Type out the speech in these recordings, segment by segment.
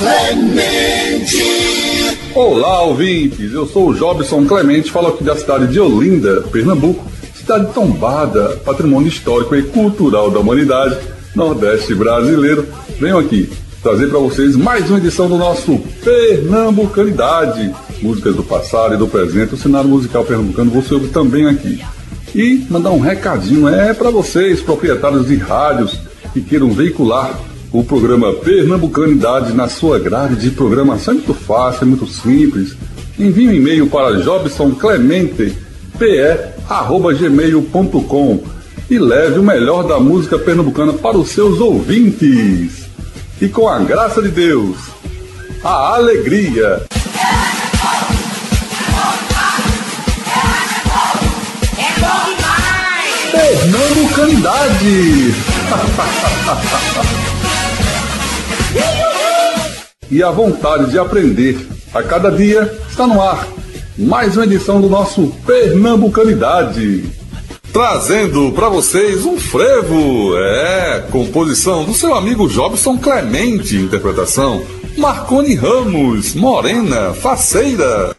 Clemente. Olá, ouvintes, eu sou o Jobson Clemente, falo aqui da cidade de Olinda, Pernambuco, cidade tombada, patrimônio histórico e cultural da humanidade, Nordeste brasileiro. Venho aqui trazer para vocês mais uma edição do nosso Pernambucanidade, músicas do passado e do presente, o cenário musical pernambucano você ouve também aqui. E mandar um recadinho para vocês, proprietários de rádios que queiram veicular o programa Pernambucanidade na sua grade de programação. É muito fácil, é muito simples. Envie um e-mail para jobsonclemente@gmail.com e leve o melhor da música pernambucana para os seus ouvintes. E com a graça de Deus, a alegria. Pernambucanidade. E a vontade de aprender a cada dia está no ar. Mais uma edição do nosso Pernambucanidade. Trazendo para vocês um frevo, composição do seu amigo Jobson Clemente, interpretação Marconi Ramos, Morena, Faceira.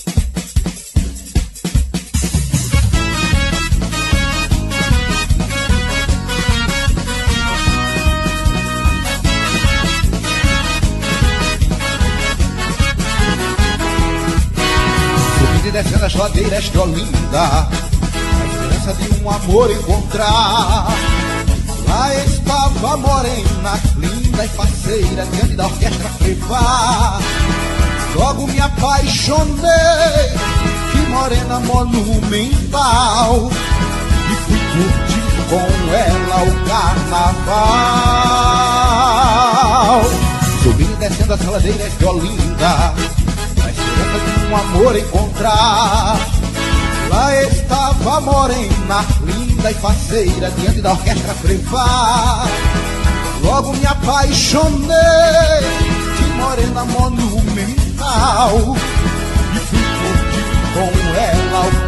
Descendo as ladeiras de Olinda, a esperança de um amor encontrar. Lá estava a morena, linda e faceira, diante da orquestra privada. Logo me apaixonei, que morena monumental, e fui curtir com ela o carnaval. Subindo e descendo as ladeiras de Olinda, de um amor encontrar. Lá estava a morena, linda e faceira, diante da orquestra privada. Logo me apaixonei, que morena monumental, e fui curtir com ela o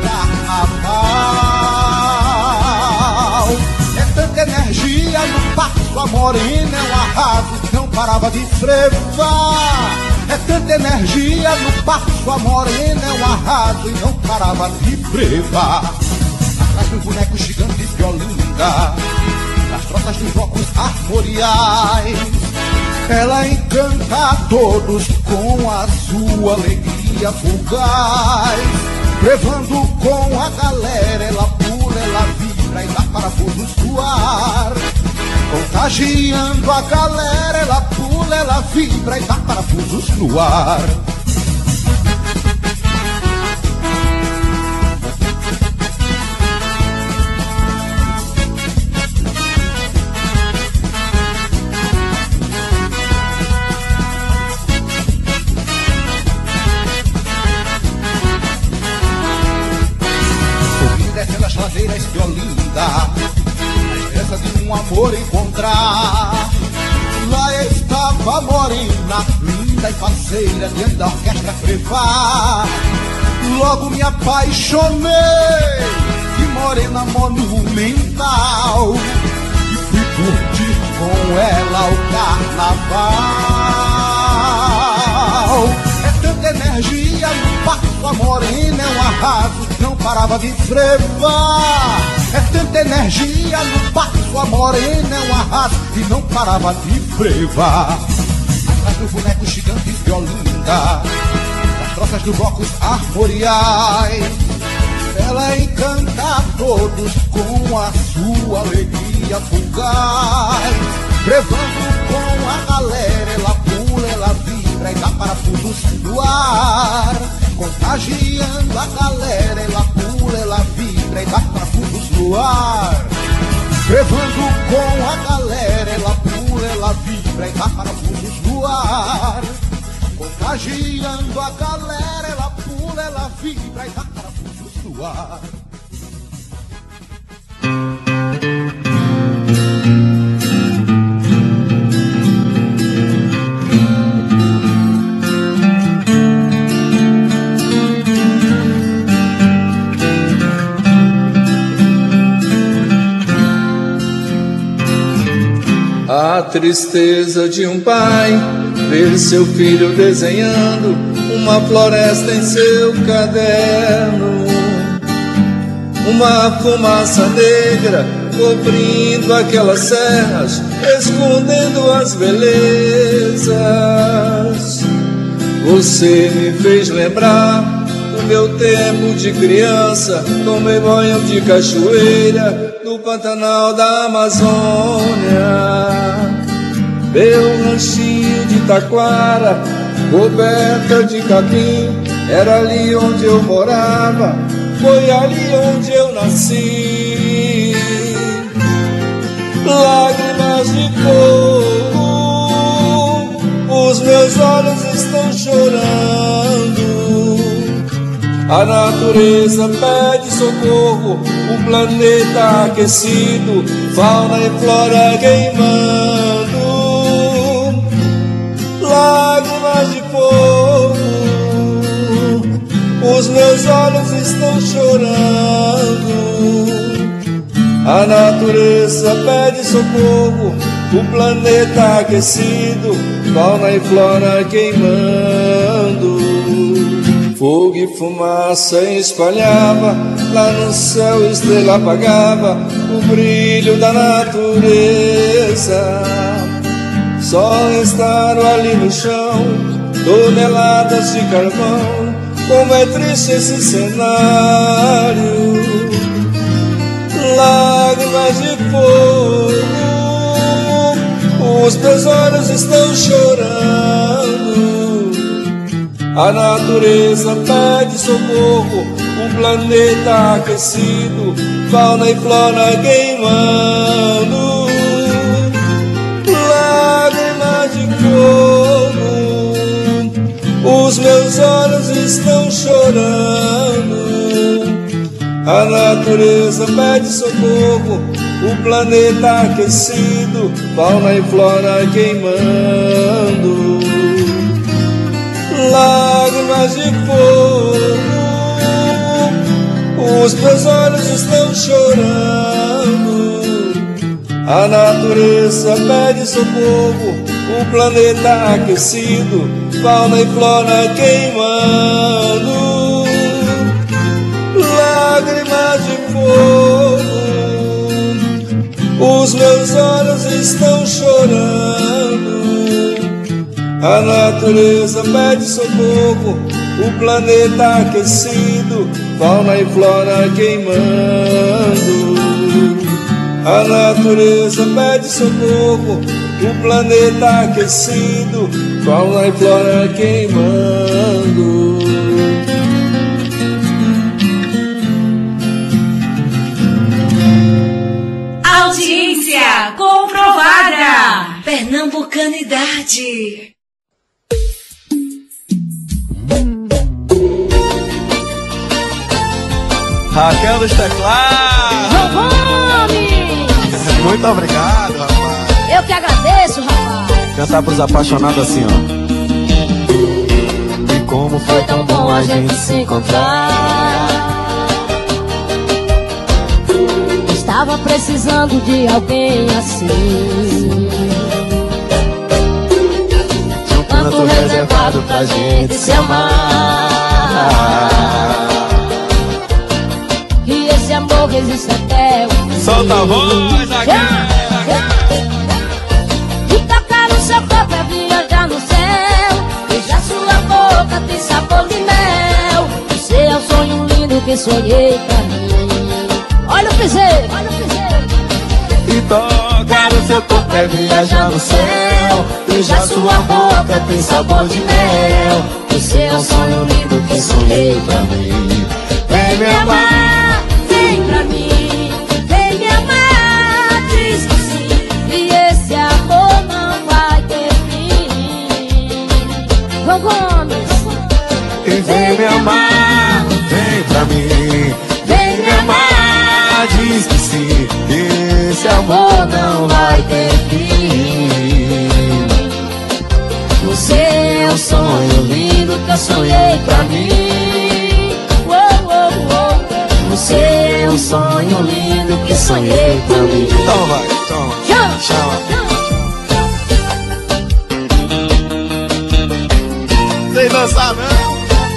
carnaval. É tanta energia no passo, a morena é um arraso, não parava de frevar. É tanta energia no passo, a morena é um arraso e não parava de frevar. Atrás dos bonecos gigantes de Olinda, nas troças dos blocos armoriais, ela encanta a todos com a sua alegria fugaz. Levando com a galera, ela pula, ela vibra e dá parafusos no ar. Contagiando a galera, ela pula, ela vibra e dá parafusos no ar. Subindo e descendo as ladeiras de Olinda, de um amor encontrar. Lá estava a morena, linda e faceira, diante da orquestra privada. Logo me apaixonei, que morena monumental, e fui curtir com ela o carnaval. É tanta energia no passo, a morena é um arraso, não parava de frevar. É tanta energia no passo, a morena é um arraso e não parava de frevar. Atrás dos bonecos gigantes de Olinda, nas troças dos blocos armoriais, ela encanta a todos com a sua alegria fugaz. Levando com a galera, ela pula, ela vibra e dá parafusos no ar. Contagiando a galera, ela pula, ela vibra e dá parafusos no ar. Levando com a galera, ela pula, ela vibra e dá parafusos no ar. Contagiando a galera, ela pula, ela vibra e dá parafusos no ar. A tristeza de um pai ver seu filho desenhando uma floresta em seu caderno. Uma fumaça negra cobrindo aquelas serras, escondendo as belezas. Você me fez lembrar do meu tempo de criança. Tomei banho de cachoeira no Pantanal da Amazônia. Meu ranchinho de taquara, coberta de capim, era ali onde eu morava, foi ali onde eu nasci. Lágrimas de fogo, os meus olhos estão chorando. A natureza pede socorro, o planeta aquecido, fauna e flora queimando. Lágrimas de fogo, os meus olhos estão chorando. A natureza pede socorro, o planeta aquecido, fauna e flora queimando. Fogo e fumaça espalhava, lá no céu estrela apagava o brilho da natureza. Só restaram ali no chão toneladas de carvão. Como é triste esse cenário. Lágrimas de fogo, os meus olhos estão chorando. A natureza pede socorro, um planeta aquecido, fauna e flora queimando. Lágrimas de fogo, os meus olhos estão chorando. A natureza pede socorro, o planeta aquecido, fauna e flora queimando. Lágrimas de fogo, os meus olhos estão chorando. A natureza pede socorro, o planeta aquecido, fauna e flora queimando. Lágrimas de fogo, os meus olhos estão chorando. A natureza pede socorro, o planeta aquecido, fauna e flora queimando. A natureza pede socorro, o planeta aquecido, fauna e flora queimando. Audiência comprovada. Pernambucanidade. Raquel dos teclados. Muito obrigado, rapaz. Eu que agradeço, rapaz. Cantar pros apaixonados assim, ó. E como foi tão bom a gente se encontrar. Estava precisando de alguém assim. De um canto reservado pra gente se amar. E esse amor resiste até o fim. Solta a voz aqui. E tocar no seu corpo é viajar no céu. Beijar sua boca tem sabor de mel. Você é o sonho lindo que sonhei pra mim. Olha o piseiro, olha o piseiro. E tocar no seu corpo é viajar no céu. Beijar sua boca tem sabor de mel. Você é o sonho lindo que sonhei pra mim. Vem me amar, vem pra mim, vem me amar, diz que sim. E esse amor não vai ter fim. João Gomes. E vem me amar, vem pra mim. Vem me amar, diz que sim. E esse amor não vai ter fim. Você é um sonho lindo que eu sonhei pra mim. Você é um sonho lindo que sonhei pra mim. Então vai, toma, chama. sei dançar não.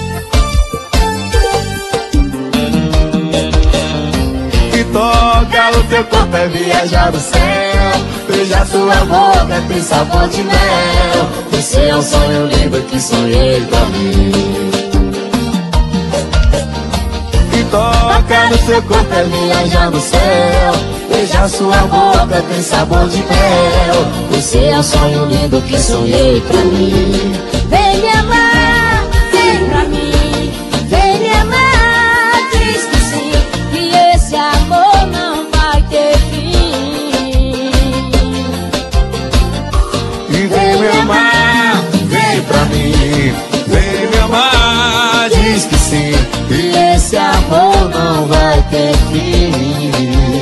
Que toca o teu corpo é viajar no céu. Veja sua boca, tem sabor de mel. Você é um sonho lindo que sonhei pra mim. Que toca no teu corpo é viajar no céu. Veja sua boca, tem sabor de mel. Você é um sonho lindo que sonhei pra mim. Vem me amar, vem pra mim. Vem me amar, diz que sim, que esse amor não vai ter fim. E vem me amar, vem pra mim. Vem me amar, diz que sim, que esse amor não vai ter fim.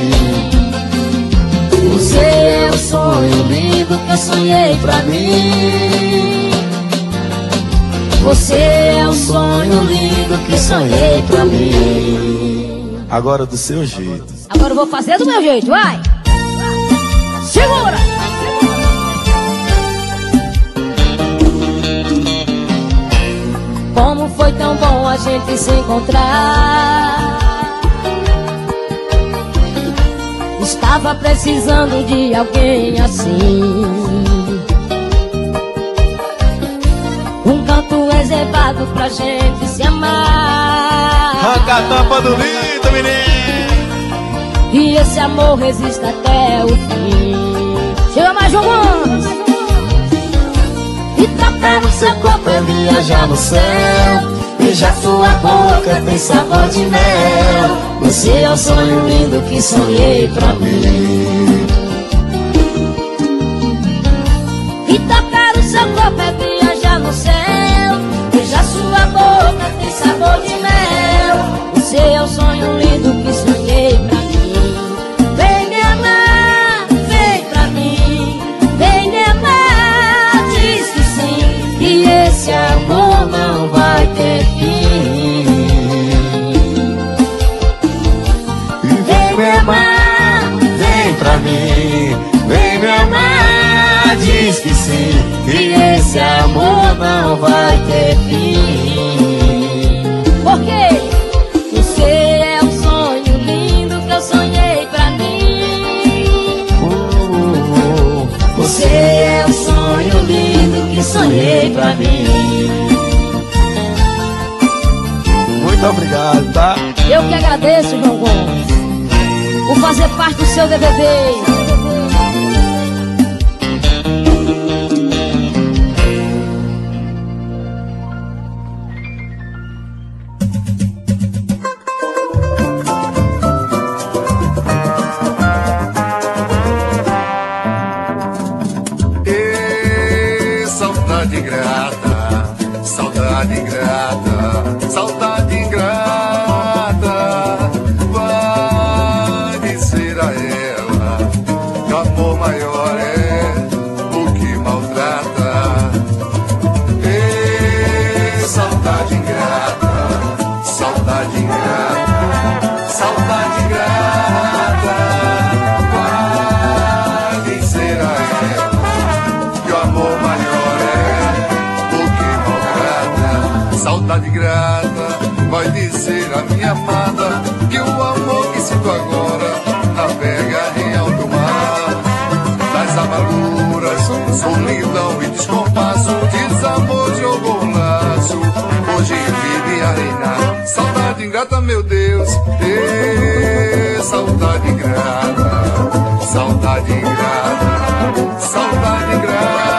Você é o sonho lindo que eu sonhei pra mim. Você é o sonho lindo que sonhei pra mim. Agora do seu jeito. Agora eu vou fazer do meu jeito, vai! Segura! Como foi tão bom a gente se encontrar. Estava precisando de alguém assim. Um canto reservado pra gente se amar. Arranca a tampa do vidro, menino. E esse amor resiste até o fim. Chega mais um Gomes. E tocar no seu corpo é viajar no céu. Beija sua boca, tem sabor de mel. Você é o sonho lindo que sonhei pra mim. E tocar no seu corpo é viajar no céu. Beija sua boca, tem sabor de mel. Você é o sonho lindo que sonhei pra mim. Vem me amar, vem pra mim. Vem me amar, diz que sim, que esse amor não vai ter fim. Vem me amar, vem pra mim. Vem me amar, diz que sim, que esse amor não vai ter fim. Por quê? Você é o sonho lindo que eu sonhei pra mim. Você é o sonho lindo que sonhei pra mim. Muito obrigado, tá? Eu que agradeço, João Gomes, por fazer parte do seu DVD. Saudade ingrata, saudade ingrata, saudade ingrata. Vai dizer a ela que o amor maior é o que maltrata. Saudade ingrata, saudade ingrata, saudade ingrata. Vai dizer a ela que o amor maior é o que maltrata. Saudade grata, vai dizer a minha amada que o amor que sinto agora navega em alto mar. Das amarguras, solidão e descompasso, desamor jogou um laço, hoje vive a reinar. Saudade ingrata, meu Deus, saudade ingrata, saudade ingrata, saudade ingrata.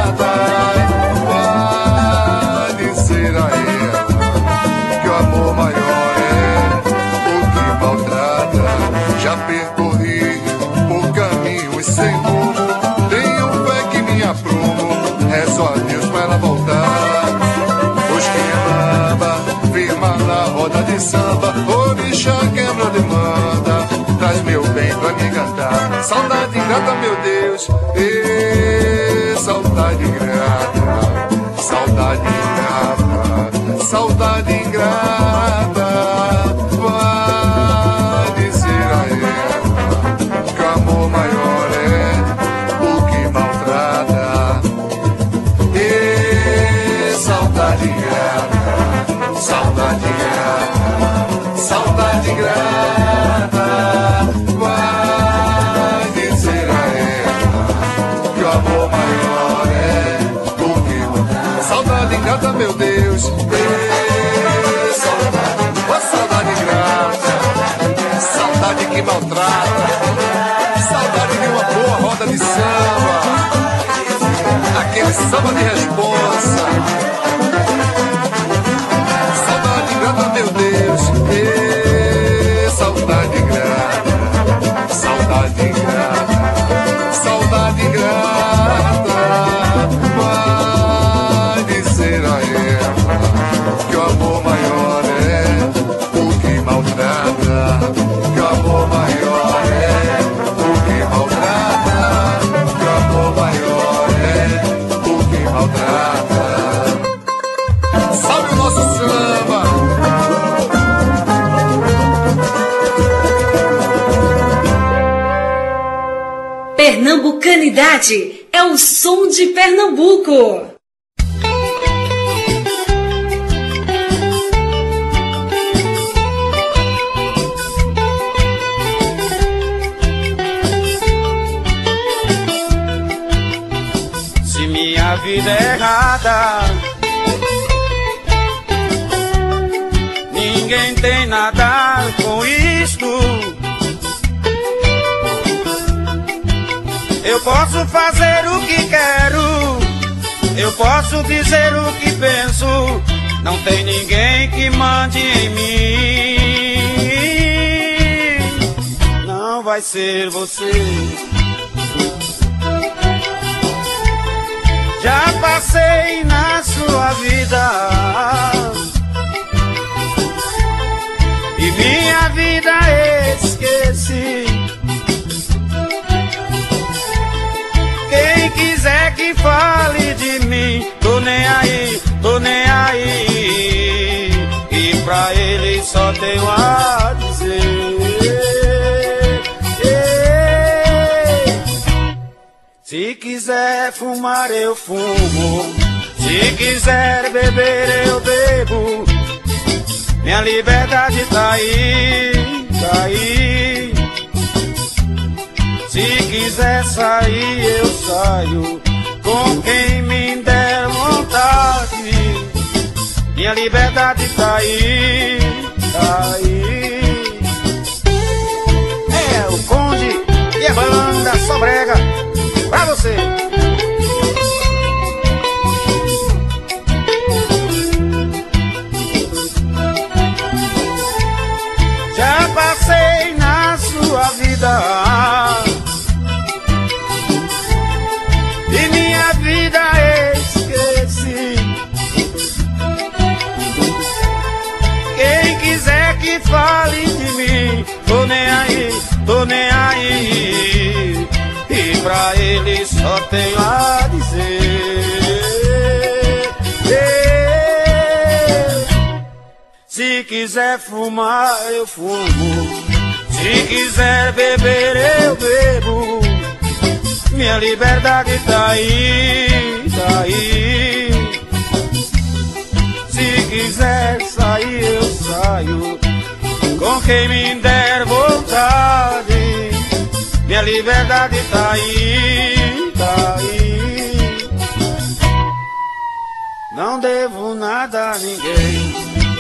Vai dizer a ela que o amor maior é o que maltrata. Já percorri por caminhos sem rumo, tenho fé que me aprumo, rezo a Deus pra ela voltar. Pois quem amava, firma na roda de samba, orixá quebra demanda, traz meu bem pra me cantar. Saudade ingrata, meu Deus, saudade ingrata, saudade ingrata, saudade ingrata. Vai dizer a ela que o amor maior é o que maltrata. Saudade ingrata. saudade grata, saudade grata. Vai dizer a ela que o amor maior é o que o saudade grata, meu Deus. Saudade grata, saudade que maltrata, saudade de uma boa roda de samba, aquele samba de responsa. Saudade grata, meu Deus, saudade grata, saudade grata, saudade grata. Vai dizer a ela que o amor maior é o que maltrata, que o amor maior é o que maltrata, que o amor maior é o que maltrata. Salve o nosso samba! Pernambucanidade é o som de Pernambuco. Se minha vida é errada, ninguém tem nada com isto. Eu posso fazer o que quero, eu posso dizer o que penso, não tem ninguém que mande em mim. Não vai ser você. Já passei na sua vida e minha vida esqueci. Quem quiser que fale de mim, tô nem aí, tô nem aí. E pra ele só tenho a dizer: se quiser fumar eu fumo, se quiser beber eu bebo. Minha liberdade tá aí, tá aí. Se quiser sair eu saio, com quem me der vontade. Minha liberdade tá aí, tá aí. É o Conde e a banda Sobrega pra você. Já passei na sua vida e minha vida esqueci. Quem quiser que fale de mim, tô nem aí, tô nem aí. E pra ele só tenho a dizer: se quiser fumar eu fumo, se quiser beber eu bebo. Minha liberdade tá aí, tá aí. Se quiser sair eu saio, com quem me der vontade. Minha liberdade tá aí, tá aí. Não devo nada a ninguém,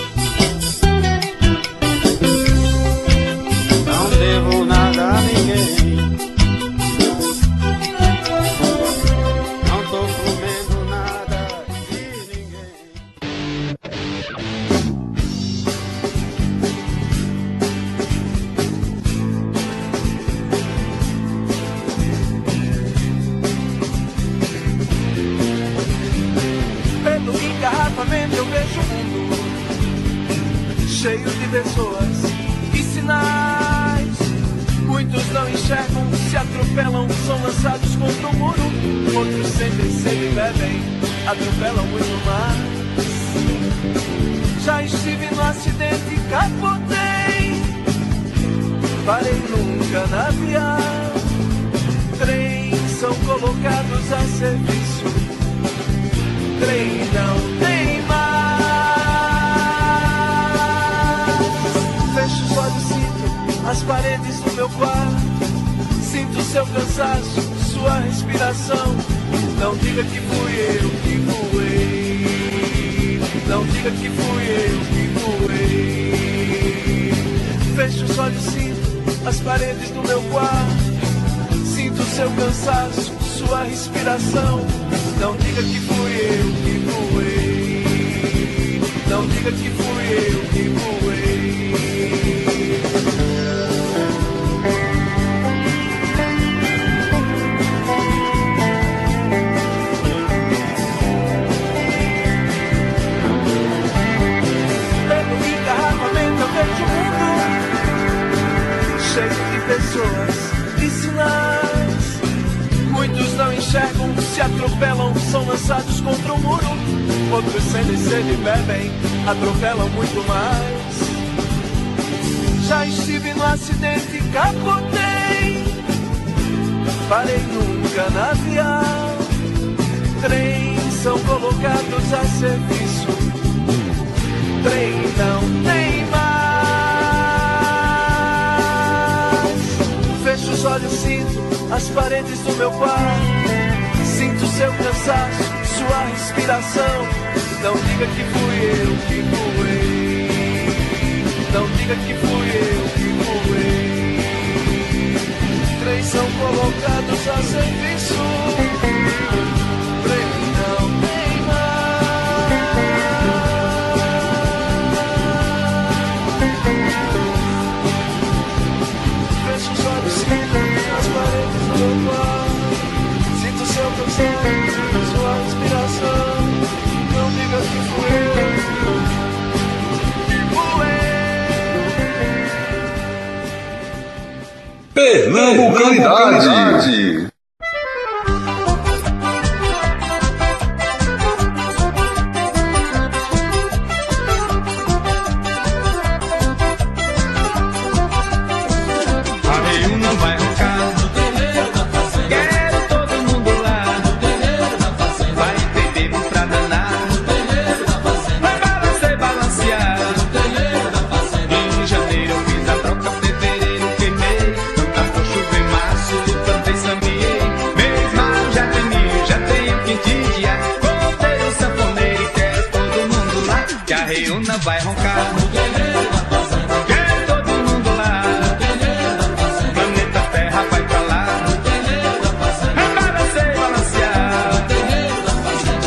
não devo nada a ninguém. Não tô comendo nada de ninguém. Pelo engarrafamento eu vejo o mundo cheio de pessoas e sinais. Muitos não enxergam, se atropelam, são lançados contra o muro. Outros sentem sede e bebem, atropelam muito mais. Já estive no acidente e capotei, parei num canavial. Trens são colocados a serviço, trem não tem mais. cansaço, sua respiração. Não diga que fui eu que voei. Não diga que fui eu que voei. Fecho os olhos, sinto as paredes do meu quarto. Sinto seu cansaço, sua respiração. Não diga que fui eu que voei. Não diga que fui eu que voei. Pelo engarrafamento eu vejo o mundo cheio de pessoas e sinais. Muitos não enxergam, se atropelam, são lançados contra o muro. Outros sentem sede e bebem, atropelam muito mais. Já estive no acidente e capotei. Parei num canavial. Trens são colocados a serviço. Trem não tem mais. Fecho os olhos, sinto as paredes do meu quarto. Sinto seu cansaço, sua respiração. Não diga que fui eu que voei. Não diga que fui eu que voei. Trens são colocados a serviço. Trem não tem mais. Fecho os olhos, sinto as paredes do meu quarto. Sinto seu cansaço, sua respiração. Não diga que fui eu que voei. Pernambucanidade. Vai roncar no terreiro da fazenda. Quer todo mundo lá no terreiro da fazenda. Planeta Terra vai pra lá no terreiro da fazenda. Balancear, balancear no terreiro da fazenda.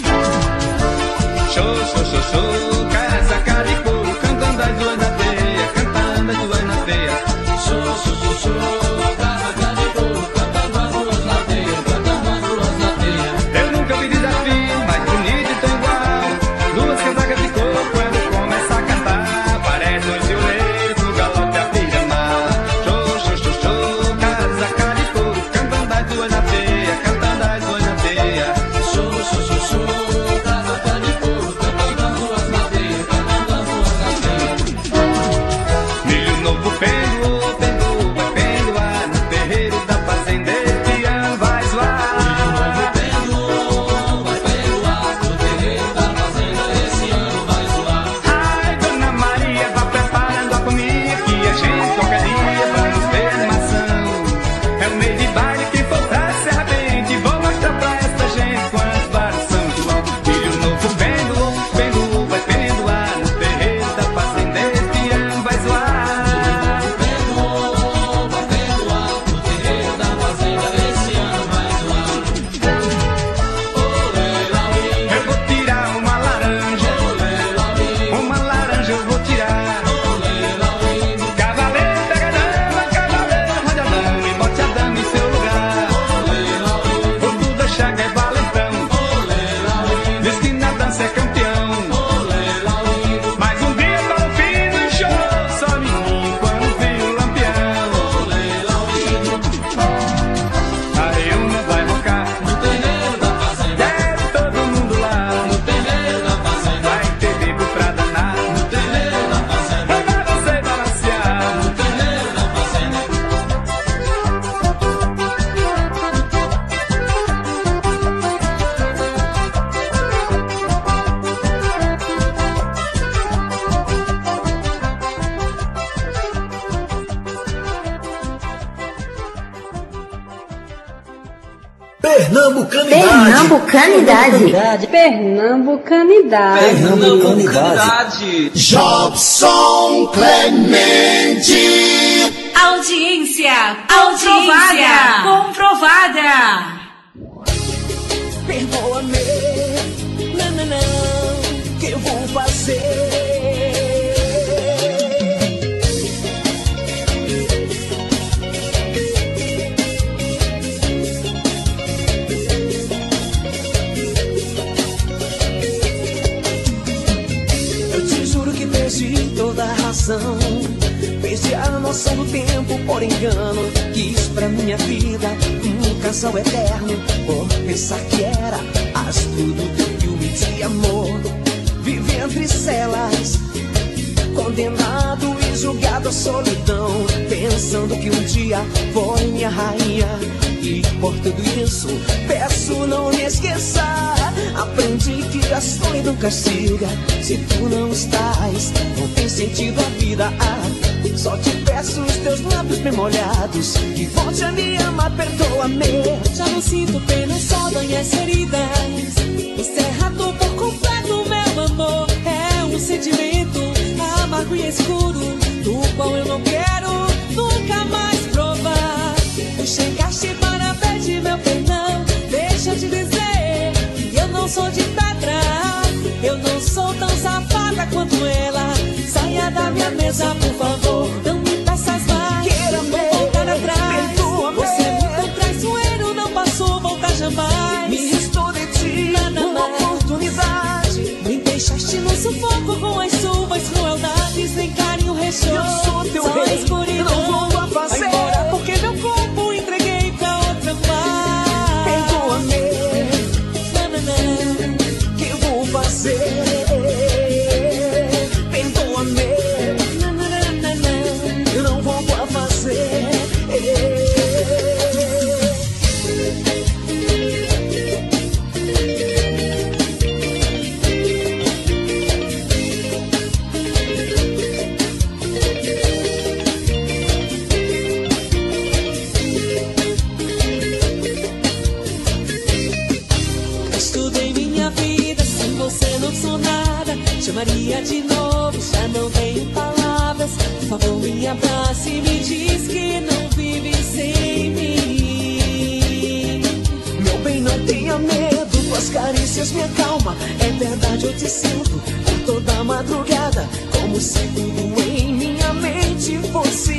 Show, show, show, show. Casa, cara e couro. Cantando as duas na teia. Cantando as duas na teia. Show, show, show, show. Casa, cara e couro. Cantando as duas na teia. Cantando as duas na teia. Eu nunca vi desafio mais bonito e tão igual. Duas casacas de couro. Parece Pernambucanidade. Pernambucanidade. Jobson Clemente. Audiência comprovada. Perdoa-me, não, que eu vou fazer? Eu te juro que perdi toda a razão. Perdi a noção do tempo por engano. Quis pra minha vida um casal eterno, por pensar que era astro do teu filme de amor. Vive entre celas, condenado e julgado à solidão, pensando que um dia foi minha rainha. E por tudo isso, peço não me esqueça. Aprendi que a solidão castiga. Se tu não estás, não tem sentido a vida. Só te peço os teus lábios bem molhados, que volte a me amar, perdoa-me. Já não sinto pena, só dói as feridas. Encerrado por completo, meu amor. É um sentimento amargo e escuro, do qual eu não quero nunca mais provar. Tu chegaste para pedir meu perdão. Deixa eu te dizer que eu não sou de pedra. Eu não sou tão safada quanto ela. Saia da minha mesa, por favor. Não me peças mais, vou voltar atrás. Você é muito traiçoeiro, não posso voltar jamais. Me restou de ti uma oportunidade. Me deixaste no sufoco com as suas crueldades. Nem carinho restou, eu sou teu só rei, escuridão. não vou a fazer. Vai embora porque meu corpo entreguei pra outra paz. Perdoa-me, que eu vou fazer? Chamaria de novo, já não tenho palavras. Por favor, me abrace e me diz que não vive sem mim. Meu bem, não tenha medo, tuas carícias me acalma. É verdade, eu te sinto por toda a madrugada, como se tudo em minha mente fosse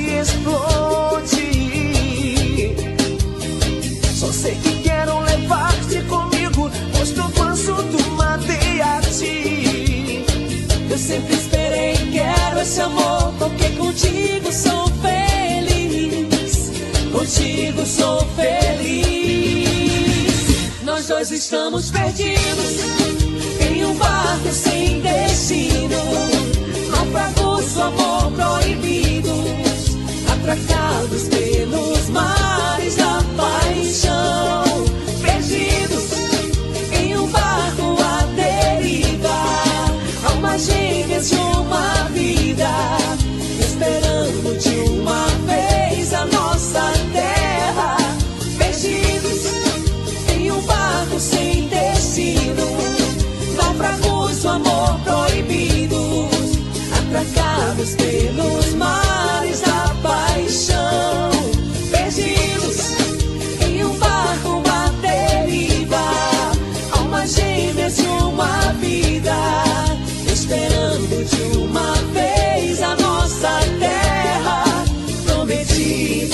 explodir. Só sei que quero levar-te comigo, pois todo assunto mandei a ti. Eu sempre esperei, quero esse amor, porque contigo sou feliz. Contigo sou feliz. Nós dois estamos perdidos em um barco sem destino, naufragos do amor proibidos, atracados pelos mares da paixão. Perdidos em um barco à deriva, almas gêmeas de uma vida, esperando de uma vez a nossa terra. Perdidos em um barco sem destino, naufragos do amor proibidos, atracados pelos mares da paixão. Perdidos em um barco à deriva, almas gêmeas de uma vida, esperando de uma vez a nossa terra prometida.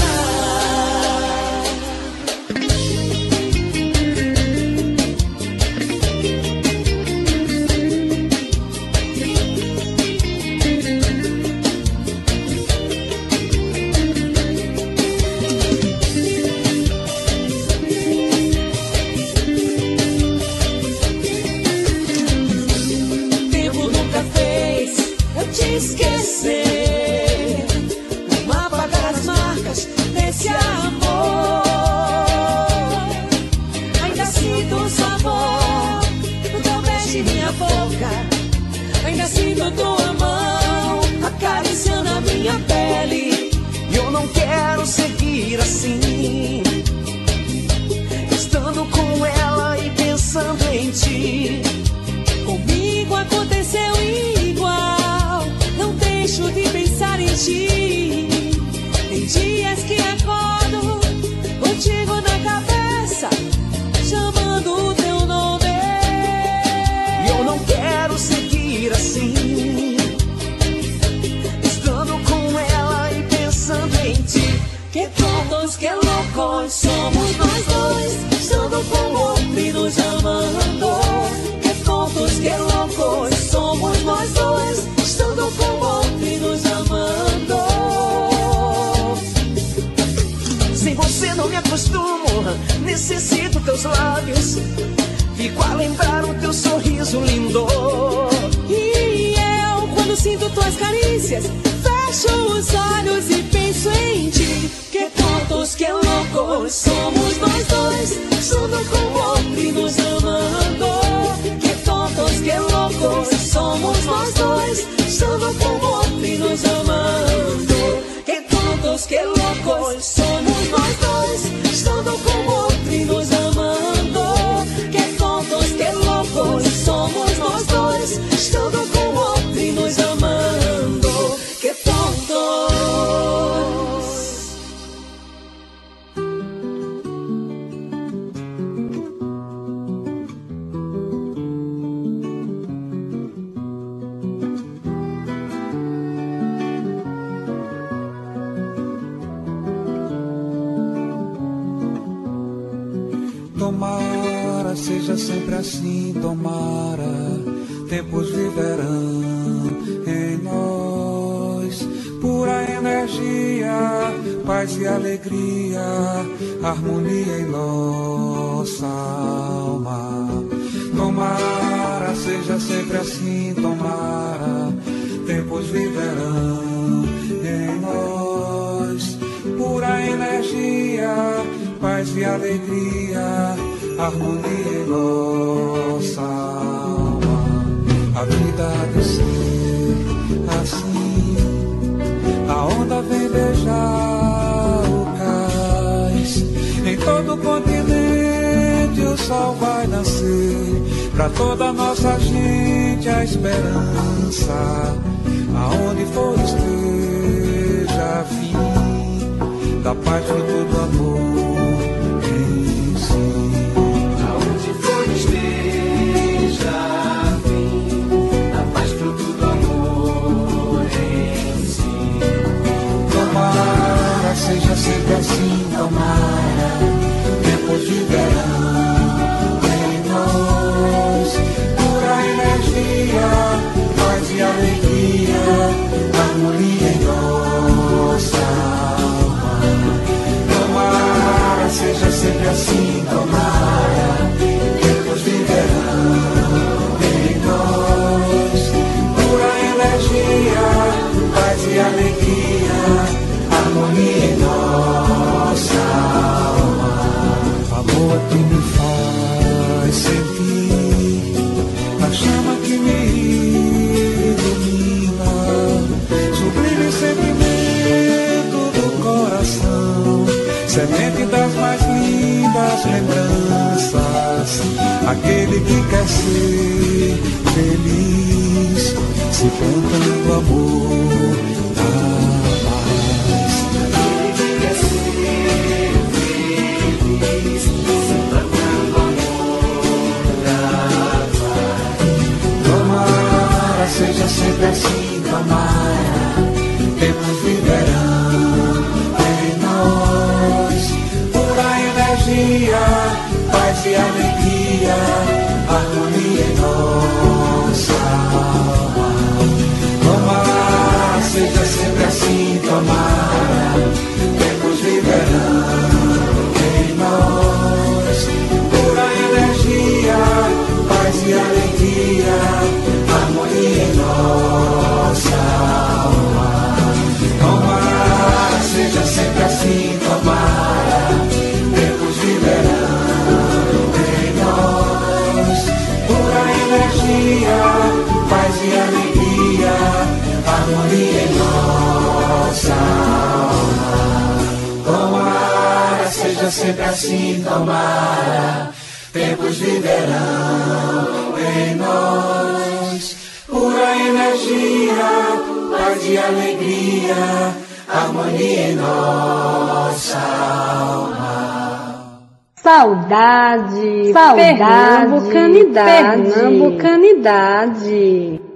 Esquecer, não apagar as marcas desse amor. Ainda sinto o sabor do teu beijo em minha boca, ainda sinto tua mão acariciando a minha pele. E eu não quero seguir assim, estando com pensando em ti. Comigo aconteceu igual, não deixo de pensar em ti. Tem dias que acordo contigo na cabeça, chamando o teu nome. E eu não quero seguir assim, estando com ela e pensando em ti. Que tontos, que loucos somos nós dois, estando com outro e nos amando. Que tontos, que loucos somos nós dois, estando com outro e nos amando. Sem você não me acostumo, necessito teus lábios, fico a lembrar o teu sorriso lindo. E eu, quando sinto tuas carícias, fecho os olhos e penso em ti. Que tontos, que loucos somos nós dois, estando com outro e nos amando. Que tontos, que loucos somos nós dois, estando com outro e nos amando. Que tontos, que loucos somos nós dois, estando com outro e nos amando. Que tontos, que loucos somos nós dois, estando com outro e nos amando. Que tontos. Tomara, seja sempre assim, tomara, tempos viverão em nós, pura energia, paz e alegria, harmonia em nossa alma. Tomara, seja sempre assim, tomara, tempos viverão em nós, pura energia, paz e alegria, harmonia em nossa alma. A vida há de ser assim, a onda vem beijar o cais. Em todo o continente o sol vai nascer, pra toda nossa gente a esperança. Aonde for esteja fim da paz, fruto do amor. Seja sempre assim, tomara, tempos de verão em nós, pura energia, paz e alegria, harmonia em nossa alma. Tomara, seja sempre assim, tomara, tempos de verão em nós, pura energia, paz e alegria, harmonia em nossa alma. Amor que me faz sentir a chama que me ilumina, sublime sentimento do coração, semente das mais lindas lembranças. Aquele que quer ser feliz, se plantando amor da paz. Tomara, seja sempre assim, tomara, tempos viverão em nós, pura energia, paz e alegria, harmonia em nossa alma. Tomara, seja sempre assim, tomara, tempos viverão em nós, pura energia, paz e alegria, harmonia em nossa alma. Tomara, seja sempre assim, tomara, tempos viverão em nós, pura energia, paz e alegria, harmonia em nossa alma. Tomara, seja sempre assim, tomara, tempos de verão em nós, pura energia, paz e alegria, harmonia em nossa alma. Saudade, pernambucanidade, pernambucanidade.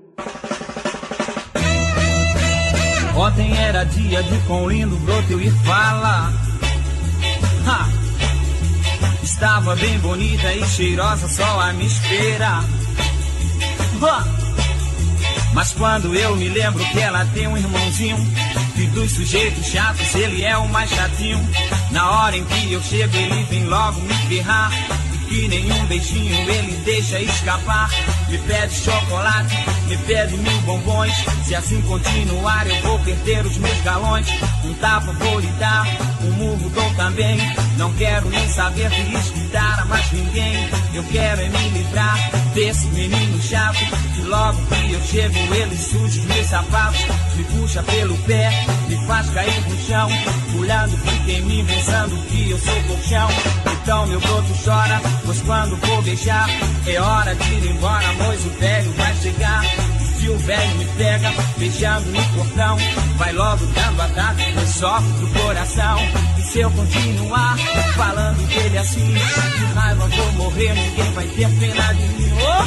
Ontem era dia de com lindo broto eu ir falar. Ha! Estava bem bonita e cheirosa, só a me esperar. Ha! Mas quando eu me lembro que ela tem um irmãozinho, que dos sujeitos chatos ele é o mais chatinho. Na hora em que eu chego ele vem logo me ferrar, e que nenhum beijinho ele deixa escapar. Me pede chocolate, me pede 1000 bombons. Se assim continuar eu vou perder os meus galões. Um tapa vou lhe dar, um murro dou também. Não quero nem saber de escutar a mais ninguém. Eu quero é me livrar desse menino chato, que logo que eu chego ele suja os meus sapatos. Me puxa pelo pé, me faz cair no chão. Olhando fica em mim pensando que eu sou colchão. Então meu broto chora, pois quando for beijar é hora de ir embora, pois o velho vai chegar. Se o velho me pega, beijando no portão, vai logo dando ataque, pois sofre do coração. E se eu continuar falando dele assim, de raiva vou morrer, ninguém vai ter pena de mim. Oh!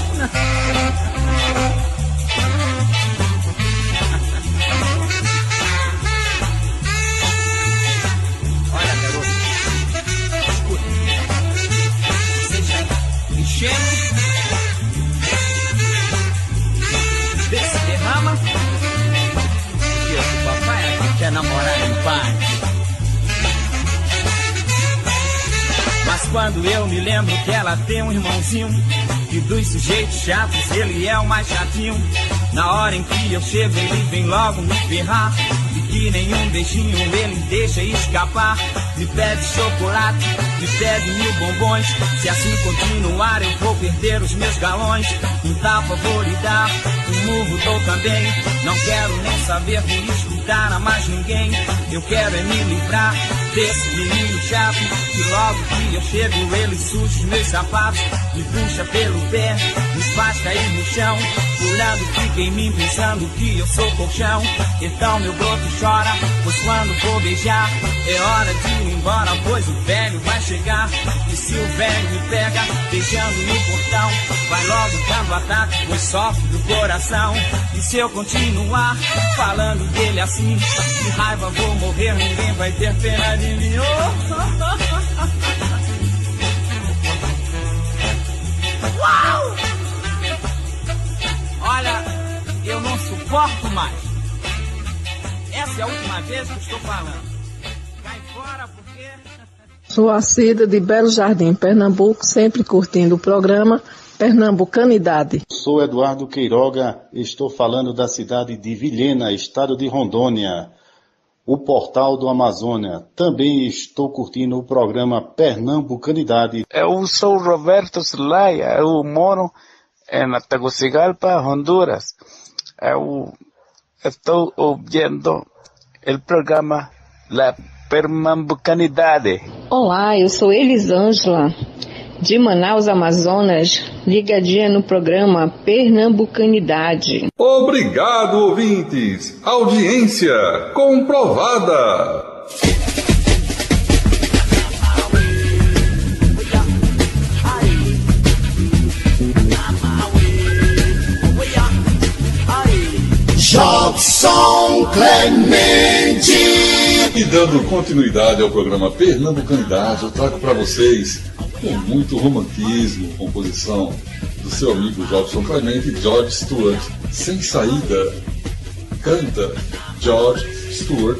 Olha, garoto, escuta, você já enchendo, vê se derrama, e o papai aqui quer namorar em paz. Mas quando eu me lembro que ela tem um irmãozinho, que dos sujeitos chatos ele é o mais chatinho. Na hora em que eu chego ele vem logo me ferrar, e que nenhum beijinho ele deixa escapar. Me pede chocolate, me pede 1000 bombons. Se assim continuar eu vou perder os meus galões. Um tapa vou lhe dar, um murro dou também. Não quero nem saber de escutar a mais ninguém. Eu quero é me livrar desse menino chato, que logo que eu chego ele suja os meus sapatos. Me puxa pelo pé, me faz cair no chão. Olhando fica em mim pensando que eu sou colchão. Então meu broto chora, pois quando for beijar é hora de ir embora, pois o velho vai chegar. E se o velho me pega, beijando no portão, vai logo dando ataque, pois sofre do coração. E se eu continuar falando dele assim, de raiva vou morrer, ninguém vai ter pena de mim. Oh! Uau! Olha, eu não suporto mais. Essa é a última vez que eu estou falando. Cai fora porque... Sou a Cida de Belo Jardim, Pernambuco, sempre curtindo o programa Pernambucanidade. Sou Eduardo Queiroga, estou falando da cidade de Vilhena, estado de Rondônia, o portal do Amazônia. Também estou curtindo o programa Pernambucanidade. Eu sou Roberto Zelaya, eu moro em Tegucigalpa, Honduras. Eu estou ouvindo o programa La Pernambucanidade. Olá, eu sou Elisângela, de Manaus, Amazonas, ligadinha no programa Pernambucanidade. Obrigado, ouvintes. Audiência comprovada. Jobson Clemente. E dando continuidade ao programa Pernambucanidade, eu trago para vocês, com muito romantismo, composição do seu amigo Jobson Clemente e George Stewart, Sem Saída. Canta George Stewart.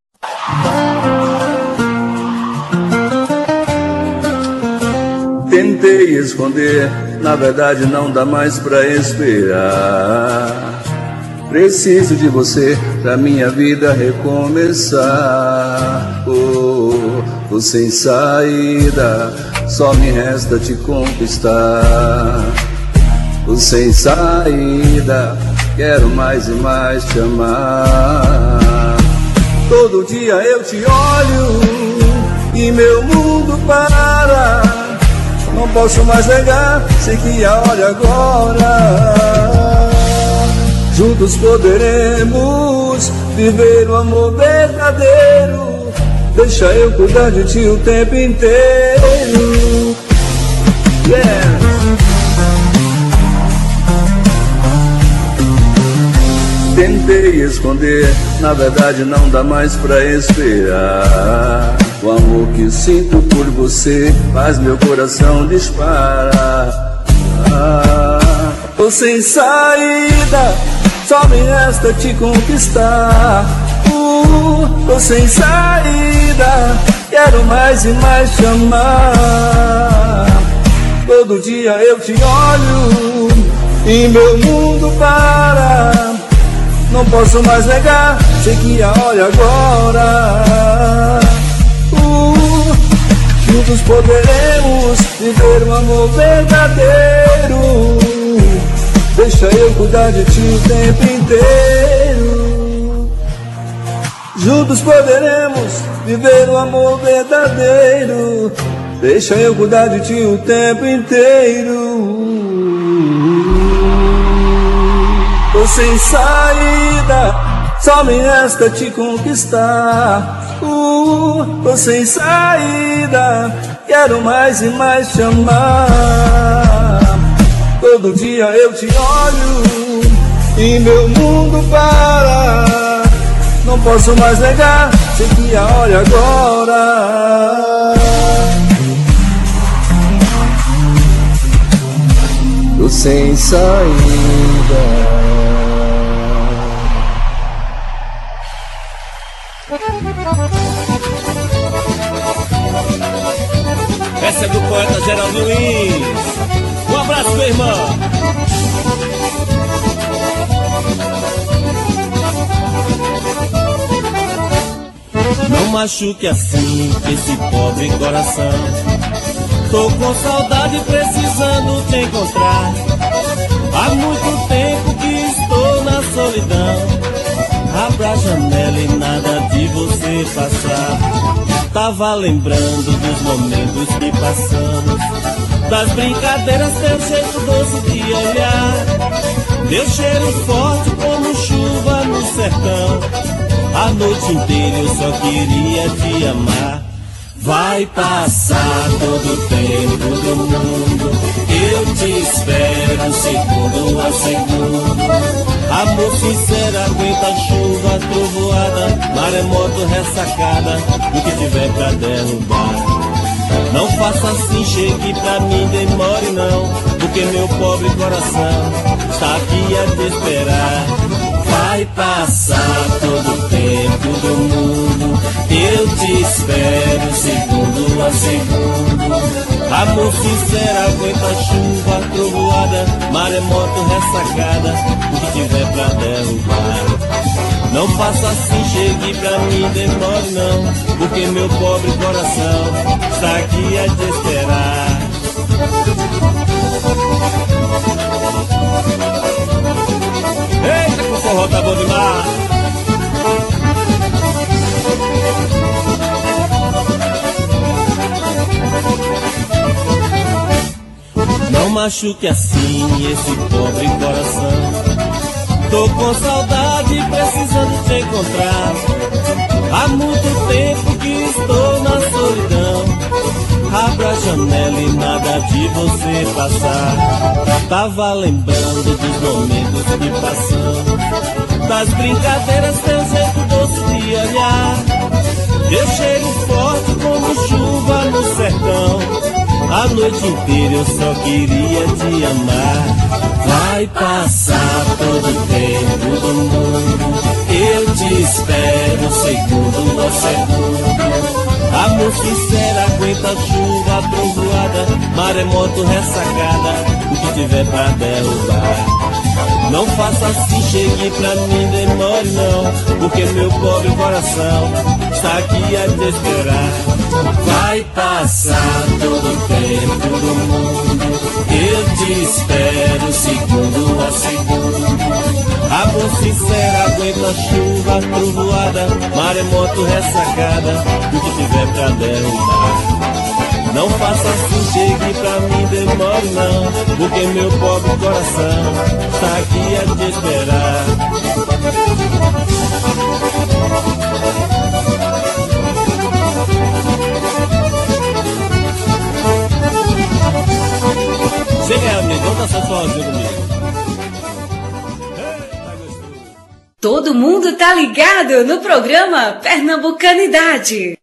Tentei esconder, na verdade não dá mais pra esperar. Preciso de você pra minha vida recomeçar. Oh, sem saída, só me resta te conquistar. Oh, sem saída, quero mais e mais te amar. Todo dia eu te olho e meu mundo para. não posso mais negar, sei que a hora agora. Juntos poderemos viver o amor verdadeiro. Deixa eu cuidar de ti o tempo inteiro. Yeah. Tentei esconder, na verdade não dá mais pra esperar. O amor que sinto por você faz meu coração disparar. Tô sem saída, só me resta te conquistar. Tô sem saída, quero mais e mais te amar. Todo dia eu te olho e meu mundo para. Não posso mais negar, sei que a hora agora. Juntos poderemos viver um amor verdadeiro. Deixa eu cuidar de ti o tempo inteiro. Juntos poderemos viver um amor verdadeiro. Deixa eu cuidar de ti o tempo inteiro. Tô sem saída, só me resta te conquistar. Tô sem saída, quero mais e mais te amar. Todo dia eu te olho e meu mundo para. Não posso mais negar, sei que a hora agora. Tô sem saída. Essa é do poeta Geraldo Luiz. Um abraço, meu irmão. Não machuque assim esse pobre coração. Tô com saudade precisando te encontrar. Há muito tempo que estou na solidão. Abra a janela e nada de você passar. Tava lembrando dos momentos que passamos, das brincadeiras, teu jeito doce de olhar, teu cheiro forte como chuva no sertão. A noite inteira eu só queria te amar. Vai passar todo o tempo do mundo, eu te espero segundo a segundo. Amor sincero, aguenta chuva, trovoada, maremoto, ressacada, o que tiver pra derrubar. Não faça assim, chegue pra mim, demore não, porque meu pobre coração está aqui a te esperar. Vai passar todo o tempo do mundo, eu te espero segundo a segundo. Amor sincero, aguenta chuva, trovoada, maremoto, ressacada, o que tiver pra derrubar. Não faça assim, chegue pra mim, demore não, porque meu pobre coração está aqui a te esperar. Eita, que o forró tá bom demais. Não machuque assim esse pobre coração. Tô com saudade precisando te encontrar. Há muito tempo que estou na solidão. Abra a janela e nada de você passar. Tava lembrando dos momentos que passamos, das brincadeiras, teu jeito doce de olhar, teu cheiro forte como chuva no sertão. A noite inteira eu só queria te amar. Vai passar todo o tempo do mundo, eu te espero segundo a segundo. Amor sincero, aguenta chuva, trovoada, maremoto, ressacada, o que tiver pra derrubar. Não faça assim, chegue pra mim, demore não, porque meu pobre coração está aqui a te esperar. Vai passar todo o tempo do mundo, eu te espero segundo a segundo. Amor sincero, aguenta chuva, trovoada, maremoto, ressacada, o que tiver pra derrubar. Não faça assim, chegue pra mim, demore não, porque meu pobre coração tá aqui a te esperar. Chega, amigo, vamos dançar sozinho comigo. Todo mundo tá ligado no programa Pernambucanidade.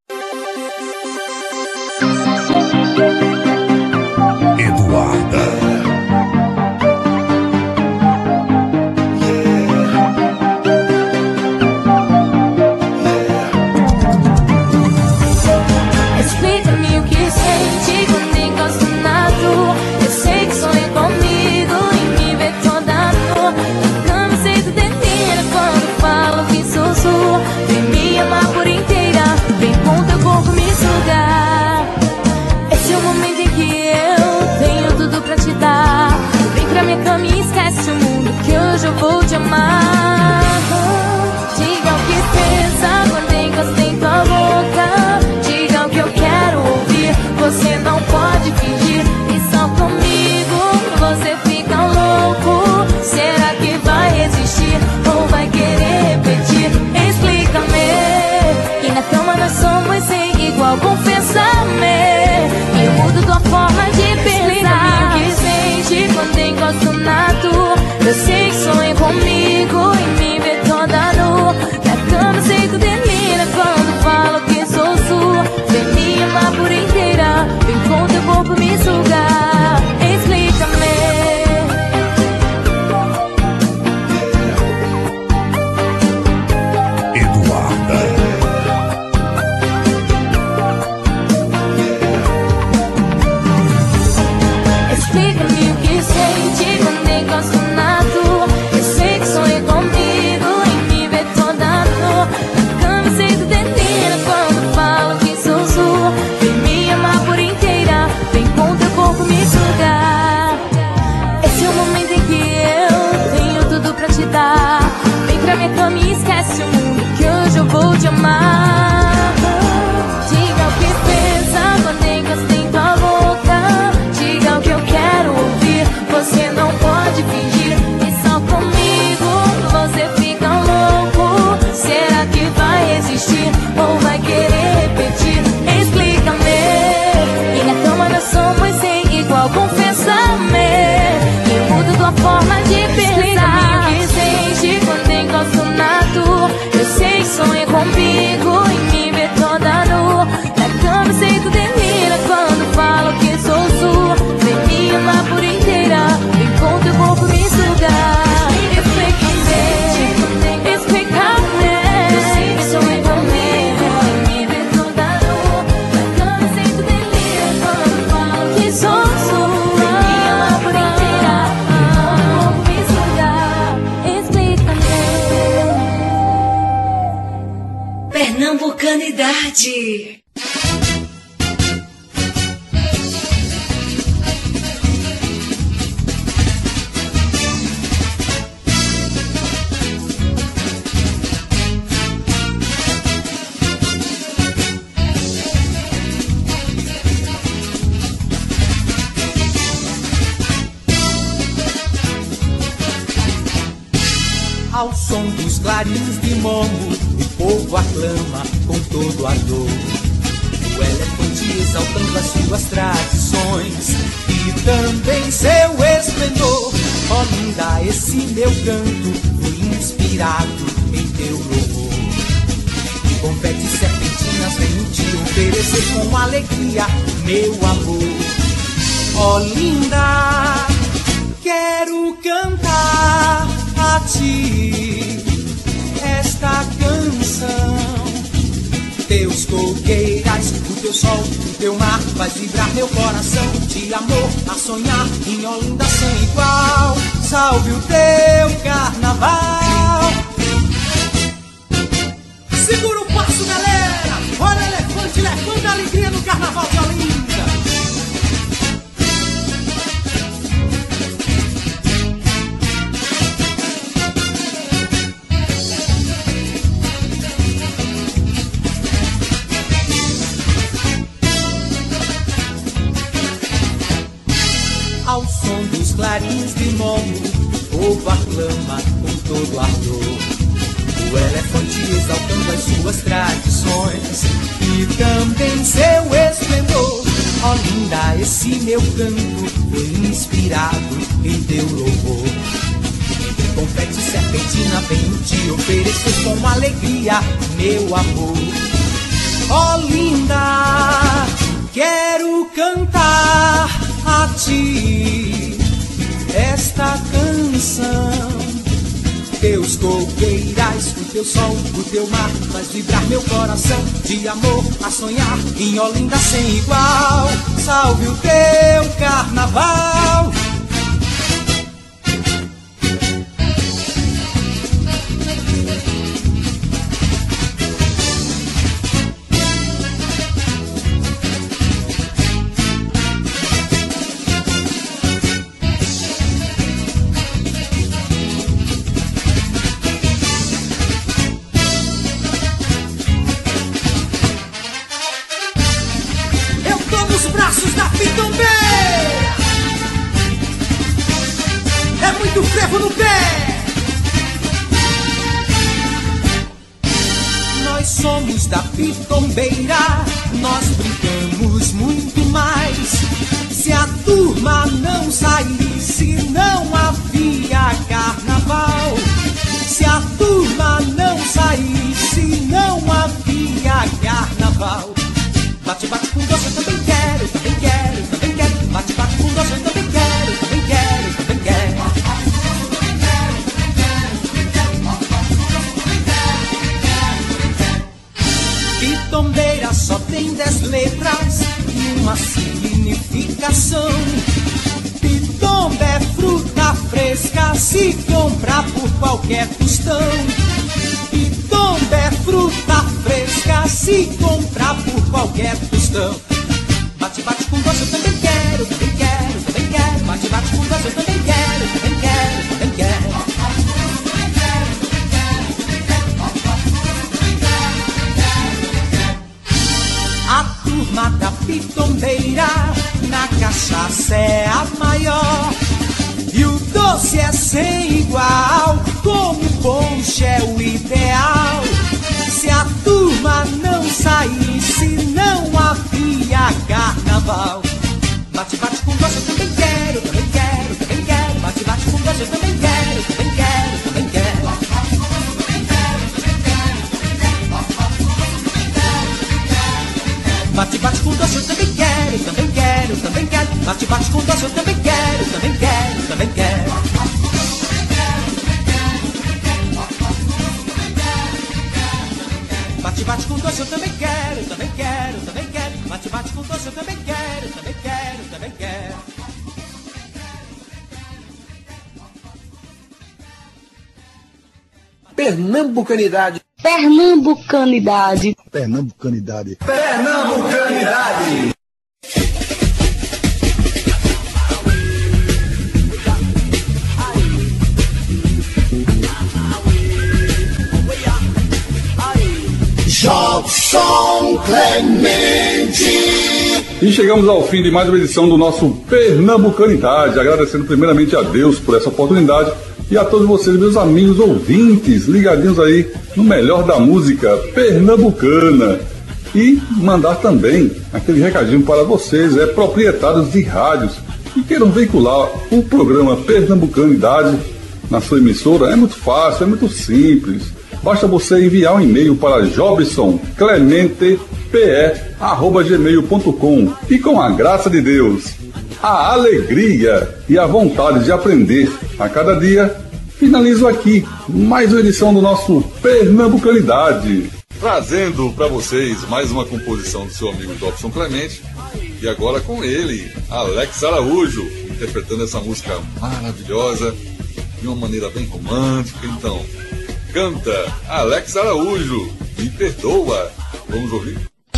Explica-me o que sente quando encosto na tua. Eu sei que sonha comigo e me vê toda nua. Não me sei do delírio quando falo que sou sua. Vem me amar por inteira, vem com teu corpo me sugar. Esse é o momento em que eu tenho tudo pra te dar. Vem pra minha cama e esquece o mundo, que hoje eu vou te amar. Diga o que pensa quando encosto em tua boca. Diga o que eu quero ouvir, você não pode fingir. E só comigo você fica louco. Será que vai resistir ou vai querer repetir? Explica-me. E na cama nós somos sem igual, confessa-me. E eu mudo tua forma de pensar. O que sente quando encosto na tua. Eu sei que sonha comigo e me vê toda nua. Na cama sei que delira quando falo que sou sua. Vem me amar por inteira, vem com teu corpo me sugar. Explica-me. Explica-me o que sente quando encosto na tua. Eu sei que sonha comigo e me vê toda nua. Na cama sei que delira quando falo que sou sua. Vem me amar por inteira, vem com teu corpo me sugar. Esse é o momento em que eu tenho tudo pra te dar. Vem pra minha cama e esquece o mundo, que hoje eu vou te amar. Diga o que pensa quando encosto em tua boca. Diga o que eu quero ouvir, você não pode fingir. E só comigo você fica louco. Será que vai resistir ou vai querer repetir? Explica-me. E na cama nós somos sem igual, confessa-me. Eu mudo tua forma de pensar. O que sente quando encosto na tua. Eu sei que sonha comigo e me vê toda nua. Na cama sei que delira quando falo que sou sua. Vem me amar por inteira, vem com teu corpo me sugar. Explica-me, explica-me. Eu sei que sonha comigo e me vê toda nua. Na cama sei que delira quando falo que sou sua. Vem me amar por inteira, vem com teu corpo me sugar. Explica-me. Pernambucanidade. Ao som dos clarins de momo, o povo aclama com todo ardor. O elefante exaltando as suas tradições e também seu esplendor. Ó linda, esse meu canto foi inspirado em teu louvor. E confetes serpentinas venho te oferecer com alegria, meu amor. Ó linda, quero cantar a ti esta canção. Teus coqueiras, o teu sol, o teu mar faz vibrar meu coração de amor a sonhar em Olinda sem igual. Salve o teu carnaval. Segura o passo, galera. Olha, elefante levando alegria no carnaval de Olinda. todo ardor. O elefante exaltando as suas tradições e também seu esplendor. Ó linda, esse meu canto foi inspirado em teu louvor. Entre confete e serpentina venho te oferecer com alegria meu amor. Ó linda, quero cantar a ti esta canção. Teus coqueirais, o teu sol, o teu mar faz vibrar meu coração de amor a sonhar em Olinda sem igual. Salve o teu carnaval. No pé. Nós somos da Pitombeira, nós brincamos muito mais. Se a turma não saísse, não havia carnaval. Se a turma não saísse, não havia carnaval. Bate, bate com doce, eu também quero, também quero, também quero. Bate, bate com doce, eu também quero, também quero, também quero. Pitombeira só tem 10 letras e uma significação. Pitomba é fruta fresca, se comprar por qualquer tostão. Pitomba é fruta fresca, se comprar por qualquer tostão. Bate, bate com doce, eu também quero, também quero, também quero. Bate, bate com doce, eu também quero, também quero, também quero. A turma da Pitombeira, na cachaça é a maior. E o doce é sem igual, como ponche é o ideal. Se a turma não saísse, não havia carnaval. Bate, bate com doce, eu também quero, também quero, também quero. Bate, bate com doce, eu também quero, também quero, também quero. Bate, bate com doce, eu também quero, também quero, também quero. Bate, bate com doce, eu também quero, também quero, também quero. Bate, bate com doce, eu também quero, também quero, também quero. Bate, bate com doce, eu também quero, também quero, também quero. Pernambucanidade. Pernambucanidade. Pernambucanidade. Pernambucanidade. Jobson Clemente. E chegamos ao fim de mais uma edição do nosso Pernambucanidade, agradecendo primeiramente a Deus por essa oportunidade e a todos vocês, meus amigos ouvintes, ligadinhos aí no melhor da música pernambucana. E mandar também aquele recadinho para vocês, proprietários de rádios que queiram veicular o programa Pernambucanidade na sua emissora. É muito fácil, é muito simples. Basta você enviar um e-mail para jobsonclementepe@gmail.com e com a graça de Deus, a alegria e a vontade de aprender a cada dia, finalizo aqui mais uma edição do nosso Pernambucanidade. Trazendo para vocês mais uma composição do seu amigo Jobson Clemente, e agora com ele, Alex Araújo, interpretando essa música maravilhosa de uma maneira bem romântica. Então, canta Alex Araújo, Me Perdoa. Vamos ouvir?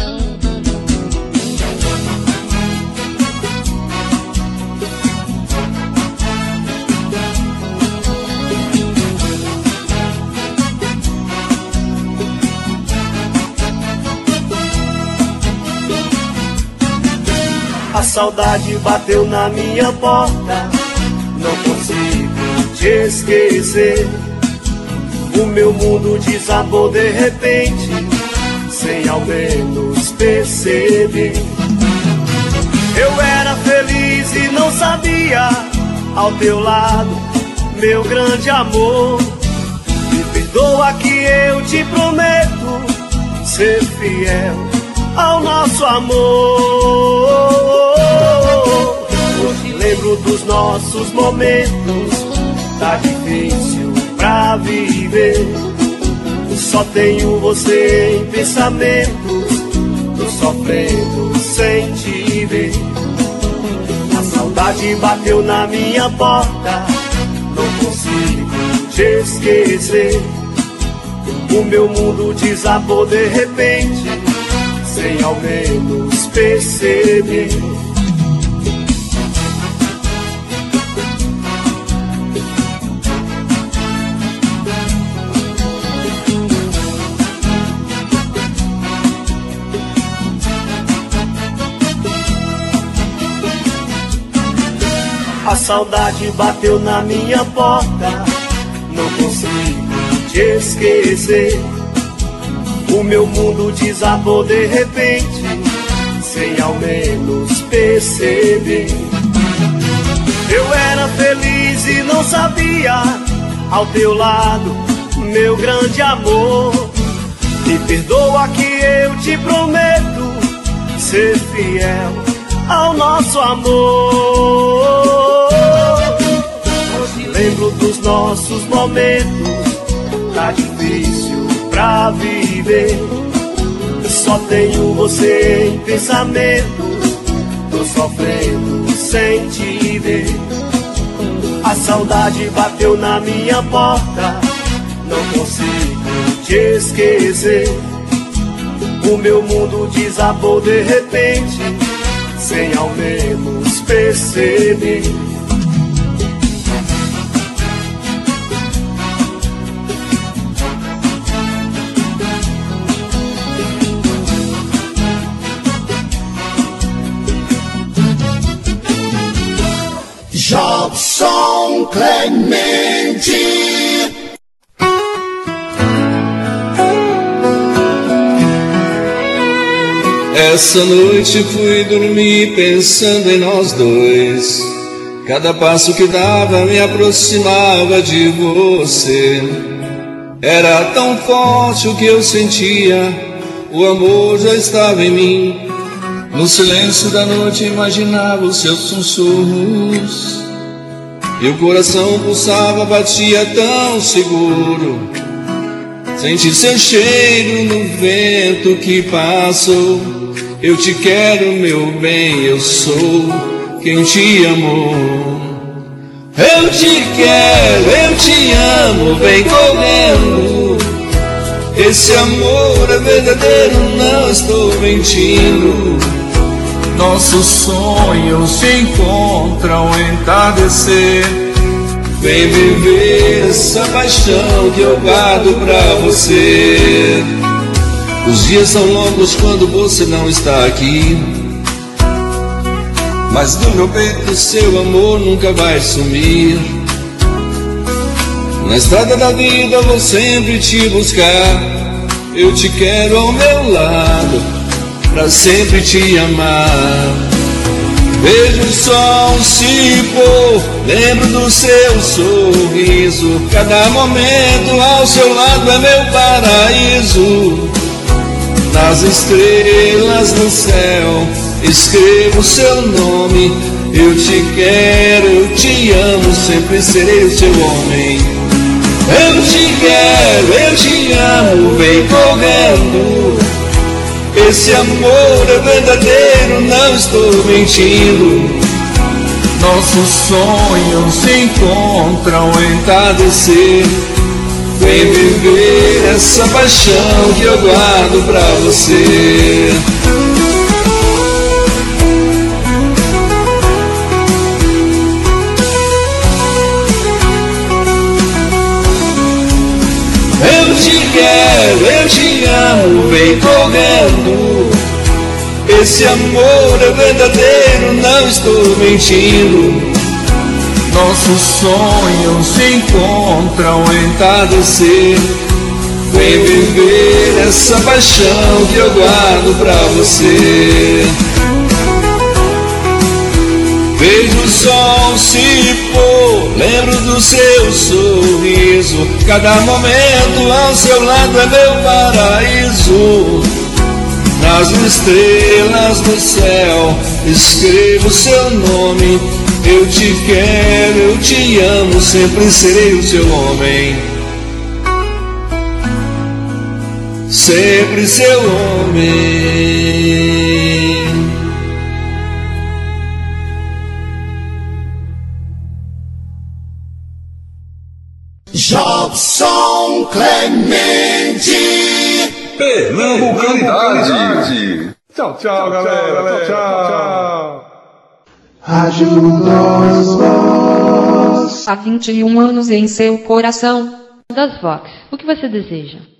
A saudade bateu na minha porta, não consigo te esquecer. O meu mundo desabou de repente, sem ao menos perceber. Eu era feliz e não sabia, ao teu lado, meu grande amor. Me perdoa que eu te prometo ser fiel ao nosso amor. Hoje lembro dos nossos momentos, tá difícil pra viver. Só tenho você em pensamentos, tô sofrendo sem te ver. A saudade bateu na minha porta, não consigo te esquecer. O meu mundo desabou de repente, sem ao menos perceber. A saudade bateu na minha porta, não consigo te esquecer. O meu mundo desabou de repente, sem ao menos perceber. Eu era feliz e não sabia, ao teu lado, meu grande amor. Me perdoa que eu te prometo ser fiel ao nosso amor. Hoje lembro dos nossos momentos, tá difícil pra viver. Só tenho você em pensamentos, tô sofrendo sem te ver. A saudade bateu na minha porta, não consigo te esquecer. O meu mundo desabou de repente, sem ao menos perceber. Jobson Clemente. Essa noite fui dormir pensando em nós dois. Cada passo que dava me aproximava de você. Era tão forte o que eu sentia, o amor já estava em mim. No silêncio da noite imaginava os seus sussurros, e o coração pulsava, batia tão seguro. Senti seu cheiro no vento que passou. Eu te quero, meu bem, eu sou quem te amou. Eu te quero, eu te amo, vem correndo. Esse amor é verdadeiro, não estou mentindo. Nossos sonhos se encontram em entardecer. Vem viver essa paixão que eu guardo pra você. Os dias são longos quando você não está aqui, mas no meu peito seu amor nunca vai sumir. Na estrada da vida vou sempre te buscar. Eu te quero ao meu lado, pra sempre te amar. Vejo o sol se pôr, lembro do seu sorriso. Cada momento ao seu lado é meu paraíso. Nas estrelas no céu escrevo seu nome. Eu te quero, eu te amo, sempre serei o seu homem. Eu te quero, eu te amo, vem correndo. Esse amor é verdadeiro, não estou mentindo. Nossos sonhos se encontram em entardecer. Vem viver essa paixão que eu guardo pra você. Eu te quero, eu te amo, vem correndo. Esse amor é verdadeiro, não estou mentindo. Nossos sonhos se encontram em entardecer. Vem viver essa paixão que eu guardo pra você. Vejo o sol se pôr, lembro do seu sorriso. Cada momento ao seu lado é meu paraíso. Nas estrelas do céu escrevo seu nome. Eu te quero, eu te amo, sempre serei o seu homem. Sempre seu homem. Jobson Clemente. Pernambucanidade. Tchau, tchau, galera. Tchau. Rádio Das Voz. Há 21 anos em seu coração. Das Vox, o que você deseja?